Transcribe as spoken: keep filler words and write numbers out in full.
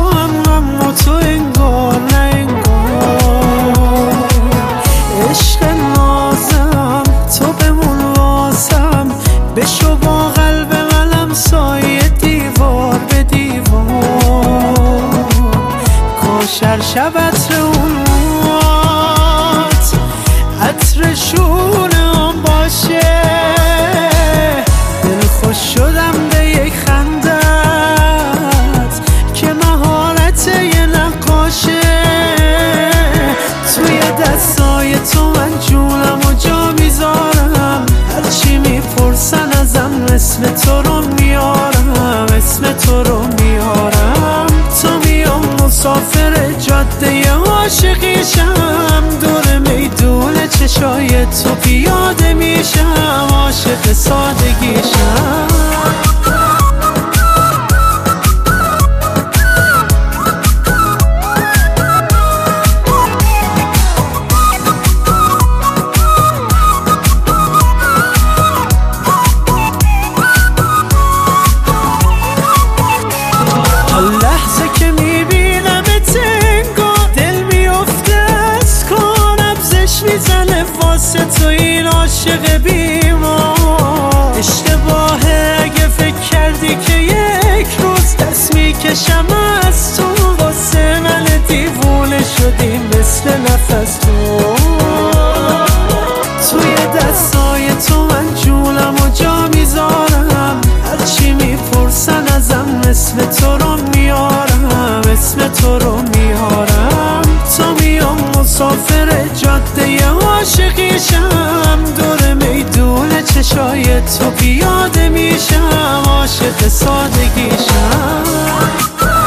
تو هم اما تو انگار نه انگار. عشق نازم تو بمون واسم، بشو با قلب منم سایه دیوار به دیوار. کاشر شب عطر اون موات عطر شونم باشه، دل خوش شدم به یک خندت که مهارت یه نقاشه. توی دستای تو من جونم و جا میذارم، هرچی میپرسن ازم اسم تو رو میارم، اسم تو رو میارم. تو میام مسافر جاده عاشقیشم، دور میدون چشای تو پیاده میشم، عاشق سادگیشم. لحظه که میبینم تنگا دل میفته از کار، نبضش میزنه واسه تو این عاشق بیمار. اشتباهه اگه فکر کردی که یک روز دست میکشم از تو، واسه من دیوونه شدی مثل نفس تو. توی دستای تو من جونم و جا میذارم، هرچی میپرسن ازم اسم تو رو میارم، اسم تو رو میارم. تو میام مسافر جاده عاشقیشم، دور میدون چشای تو پیاده میشم، عاشق سادگیشم.